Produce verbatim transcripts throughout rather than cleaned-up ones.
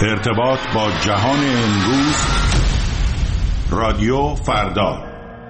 ارتباط با جهان امروز، رادیو فردا.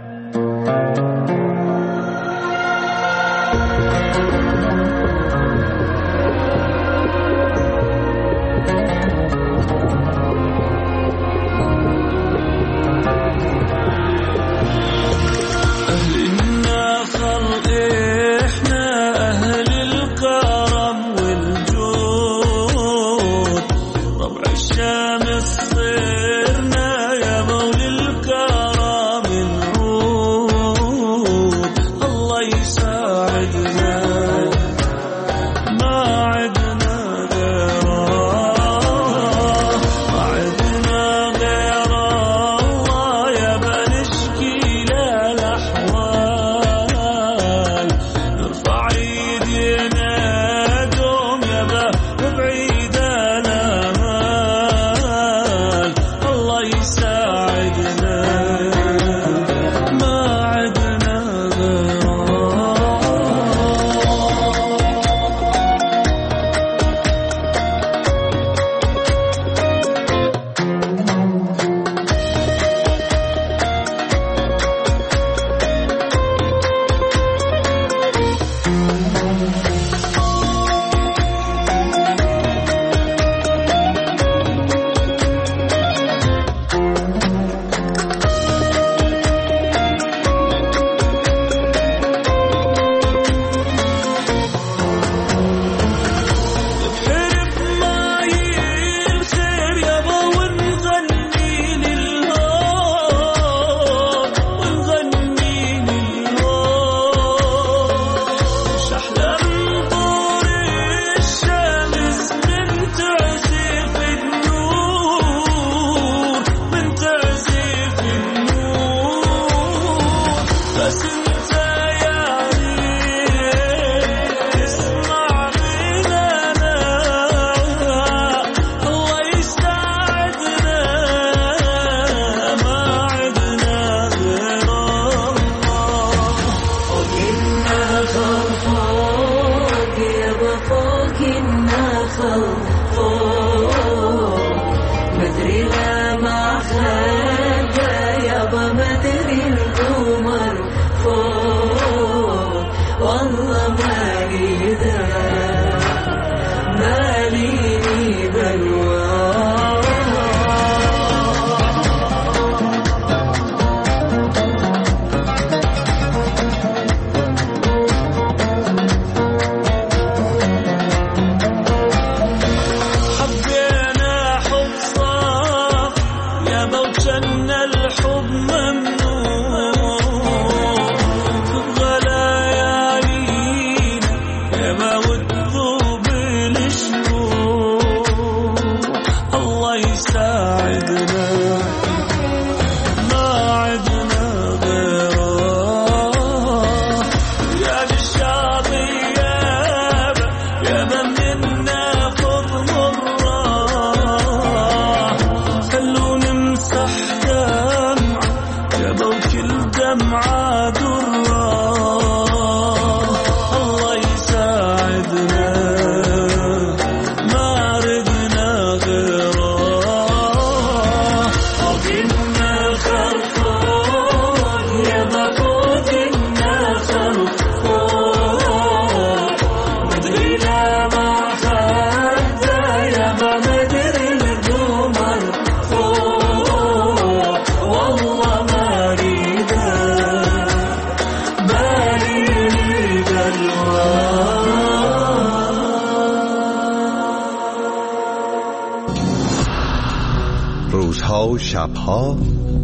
و شبها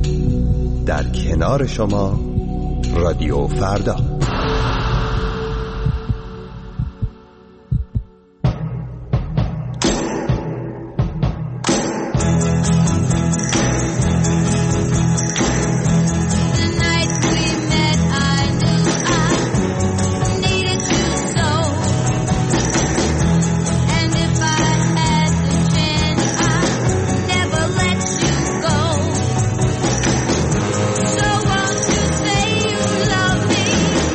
در کنار شما رادیو فردا. So won't you say you love me?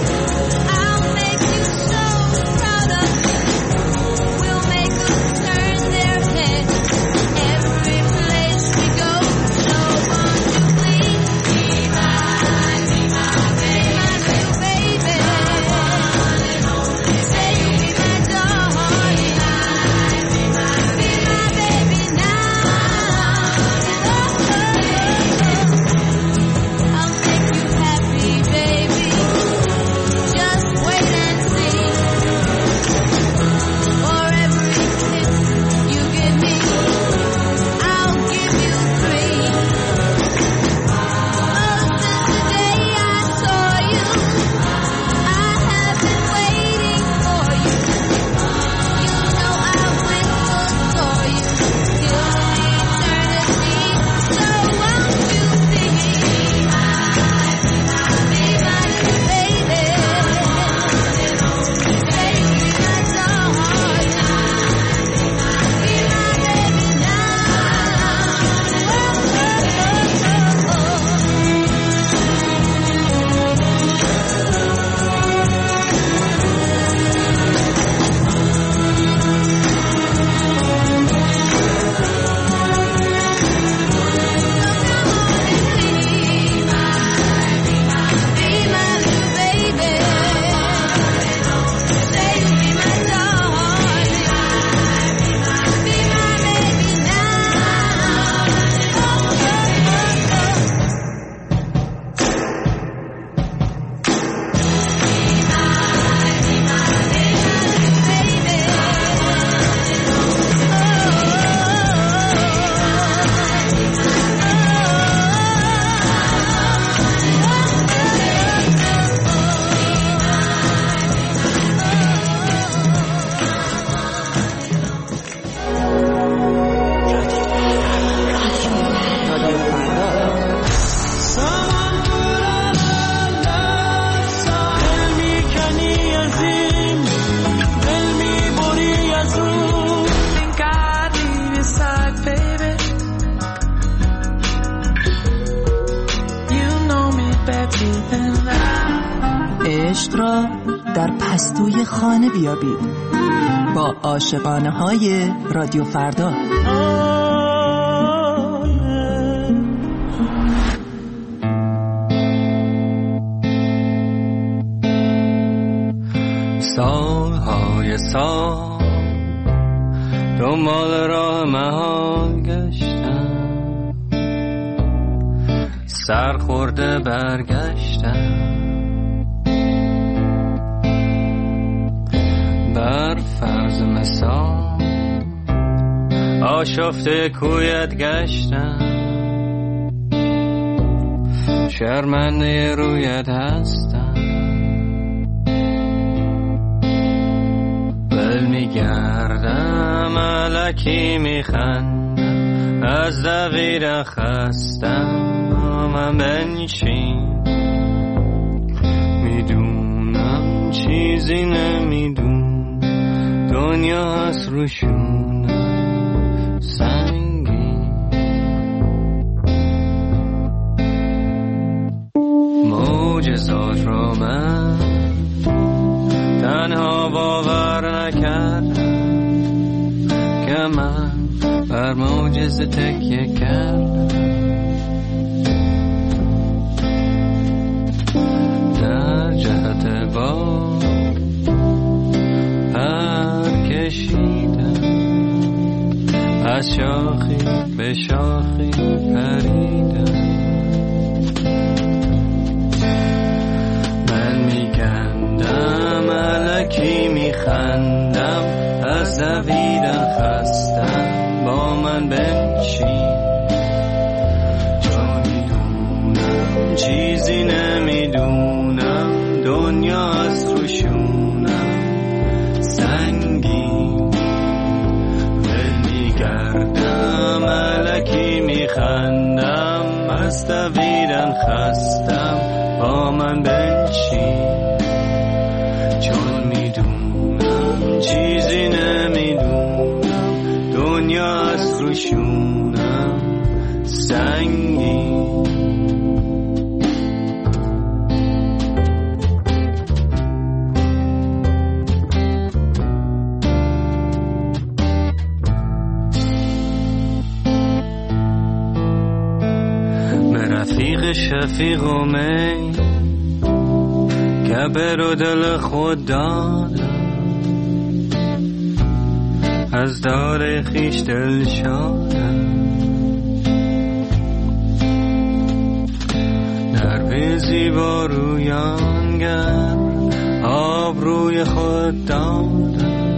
خود را در پستوی خانه بیابید با عاشقانه های رادیو فردا. سالهای سال دنبال راه محال گشتم، سرخورده برگشتم، بر فرض مثال آشفته کویت گشتم، شرمنده رویت هستم، بل میگردم الکی میخندم، از دویدن خستم، من بنشین، میدونم چیزی نمیدون، دنیا هست روشونم سنگین، معجزات رو من تنها باور نکردم که من بر معجزه تکیه کردم، در جهت باد پر کشیدم، از شاخی به شاخی پریدم، من میگندم الکی میخندم، از دویدن خستم، با من بنشین، چون میدونم چیزی نمیدونم، دنیا از روشونم سنگین، ول میگردم الکی میخندم، از دویدن خستم، با من بنشین، چون میدونم چیزی نمیدونم، دنیا از روشونم سنگین. رفیق شفیق و می کبر و دل خود دادم، از دار خیش دل شادم، در به زیبا رویانگر آب روی خود دادم،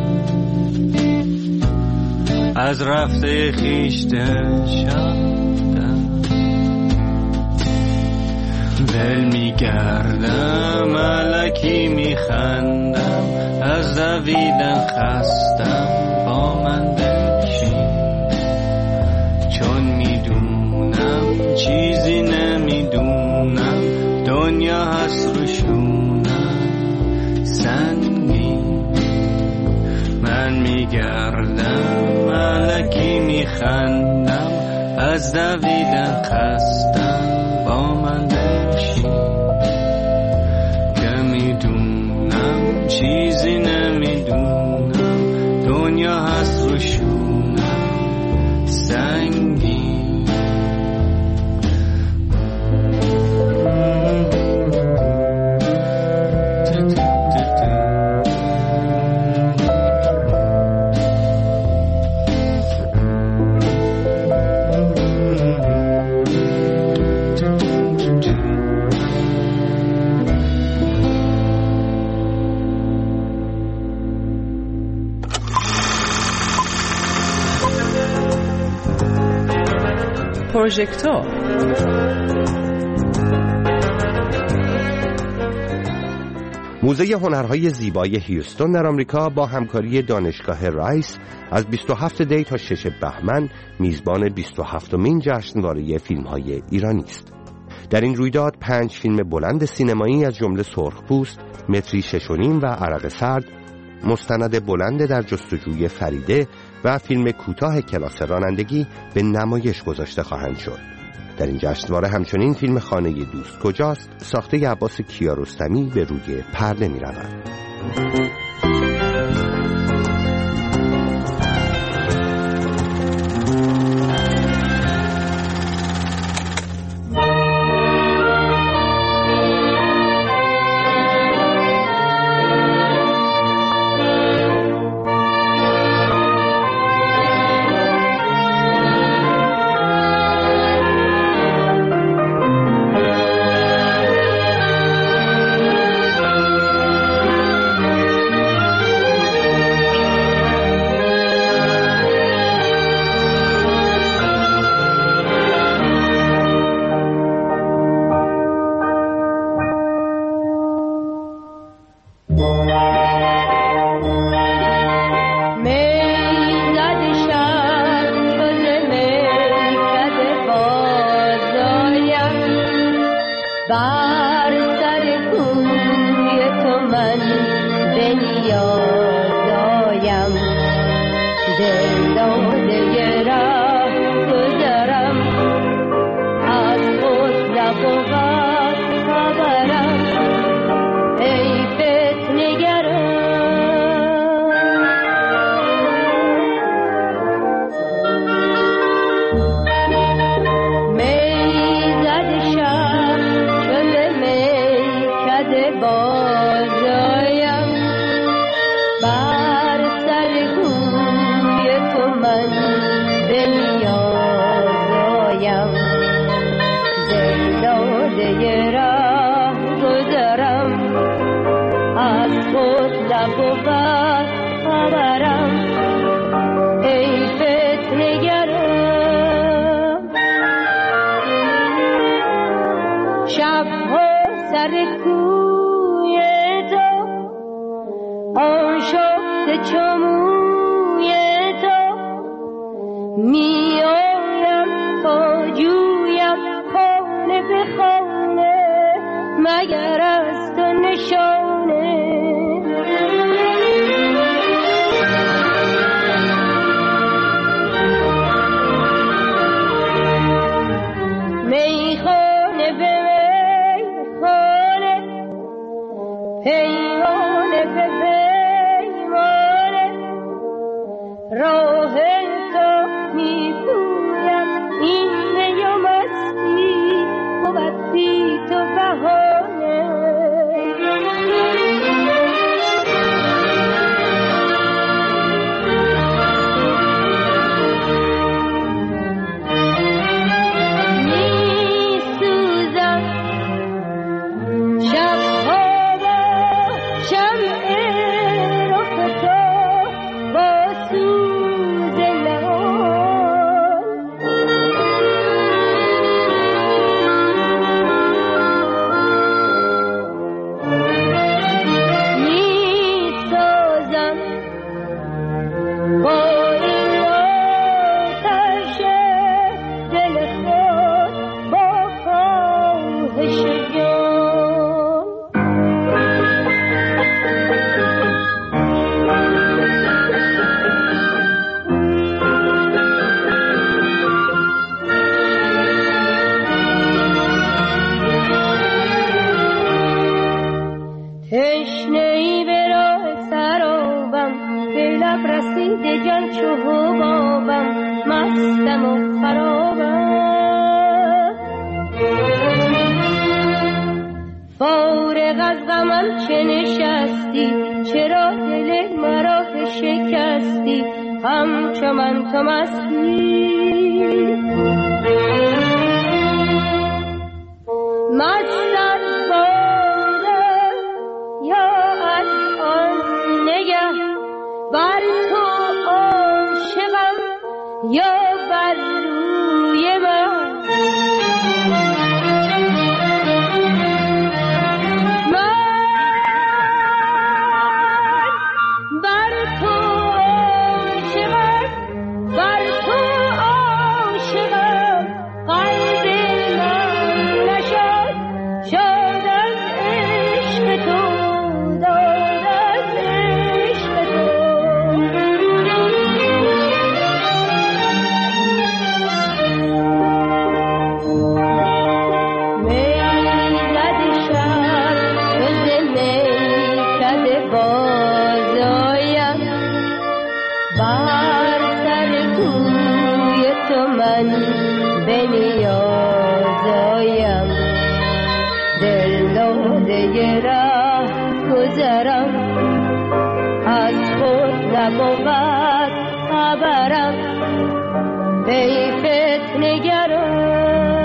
از رفته خیش دل شادم، دل میگردم الکی میخندم، از دویدن خستم، با من بنشین، چون میدونم چیزی نمیدونم، دنیا هست روشونم سنگین، من میگردم الکی میخندم، از دویدن خستم، با من چیزی نمیدونم، دنیا هست روشونم سنگین. پروژکتور موزه هنرهای زیبای هیوستون در آمریکا با همکاری دانشگاه رایس از بیست و هفتم دی تا ششم بهمن میزبان بیست و هفتمین جشنواره فیلم‌های ایرانی است. در این رویداد پنج فیلم بلند سینمایی از جمله سرخپوست، متری شش و نیم و عرق سرد، مستند بلند در جستجوی فریده و فیلم کوتاه کلاس رانندگی به نمایش گذاشته خواهند شد. در این جشنواره همچنین فیلم خانه دوست کجاست ساخته عباس کیارستمی به روی پرده می رود. من به نیاز آیم، دل داده راه گذرم، از خود نبود خبرم، ای فتنه‌گران.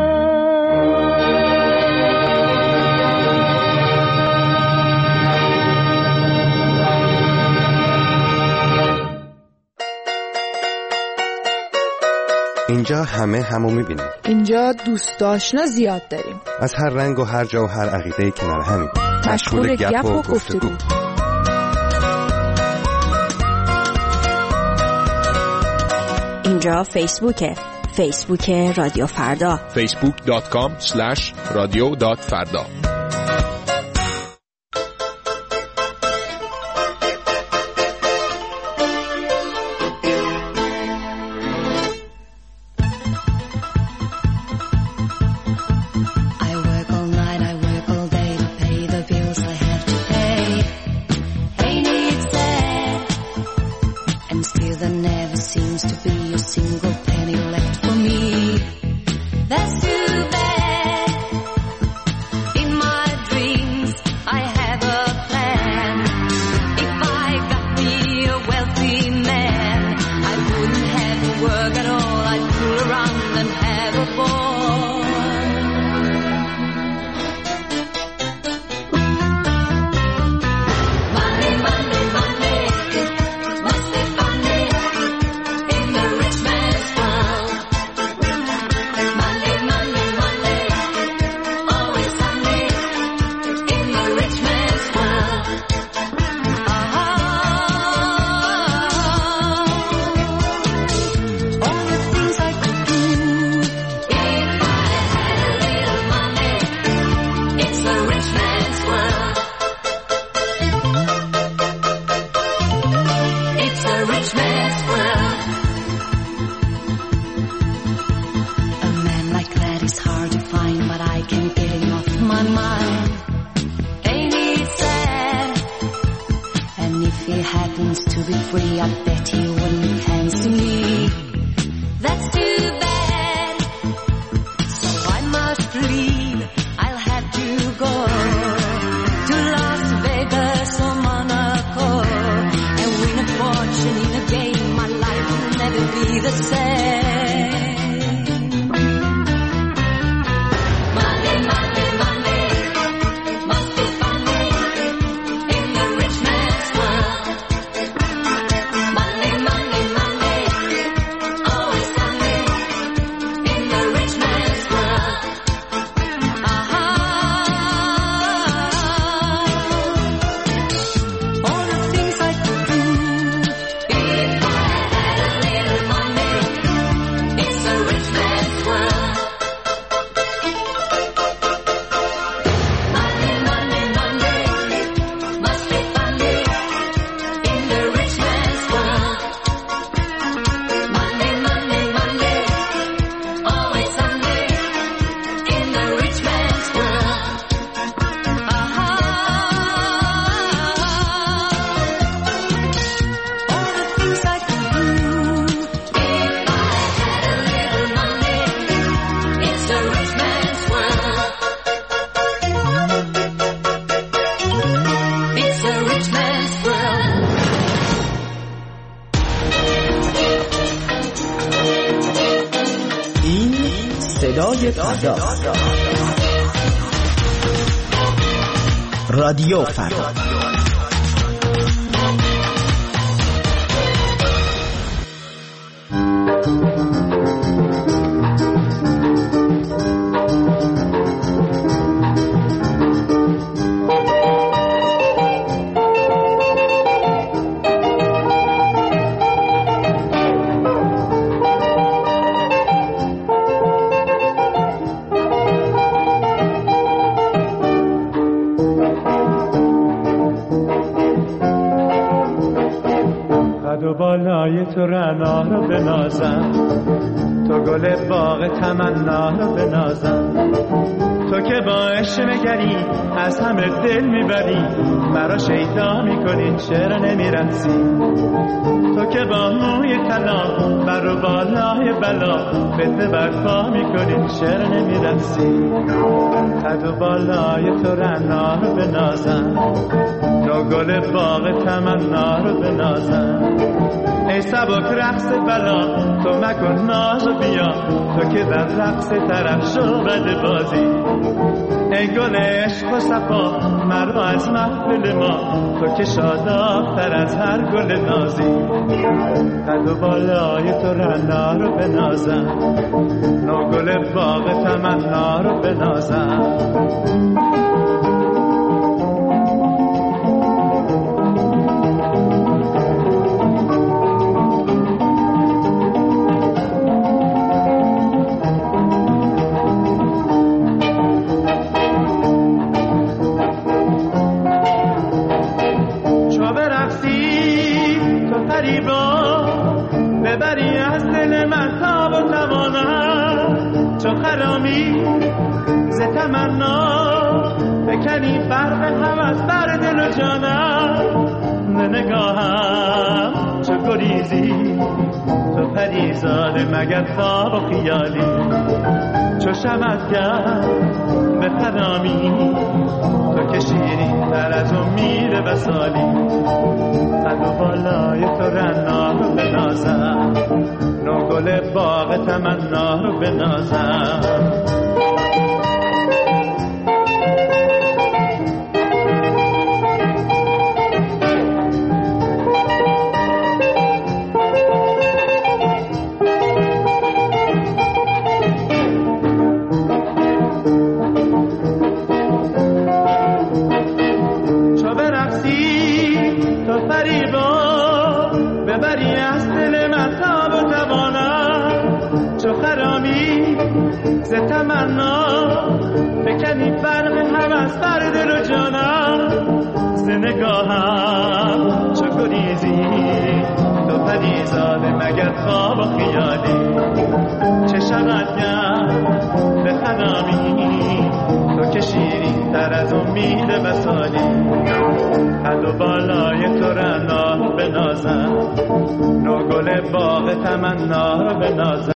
اینجا همه همو میبینیم. اینجا دوست داشتنا زیاد داریم، از هر رنگ و هر جا و هر عقیده کنار همین، مشغول گپ و گفتگو. اینجا فیسبوکه، فیسبوک رادیو فردا، فیسبوک دات کام اسلش رادیو دات فردا. رادیو فردا. تو رعنا رو بنازم، تو گل باغ تمنا رو بنازم، تو که با عشق نگری از همه دل میبری، مرا شیدا میکنی چرا نمیرسی؟ تو که با موی طلا بر و بالای بلا فتنه برپا میکنی چرا نمیرسی؟ قد و بالای تو رعنا رو بنازم، نو گل باغ تمنا رو بنازم. ای سبک رقص بلا تو مکن ناز و بیا، تو که در رقص طرف شو بد بازی. ای گل عشق و صفا مرا از محفل ما، تو که شاداب‌تر از هر گل نازی. قد و بالای تو رعنا رو بنازم، نو گل باغ تمنا رو بنازم. ببری از دل من تاب و توانم، چو خرامی ز تمنا بکنی فرق هوس بر دل و جانم. نگاهم چو گریزی تو پریزاده مگر خواب و خیالی، چو شمعگر به خرامی تو که شیرین تر از امید وصالی. قد و بالای تو رعنا رو بنازم، نو گل باغ تمنا رو بنازم. ببری از دل من تاب و توانم، چو خرامی ز تمنا بکنی فرق هوس بر دل و جانم. ز نگاهم چو گریزی تو پریزاده مگر خواب و خیالی، چه شود گر به خرامی تو که شیرین تر از امید وصالی. قد و بالای تو رعنا رو بنازم، نو گل باغ تمنا رو بنازم.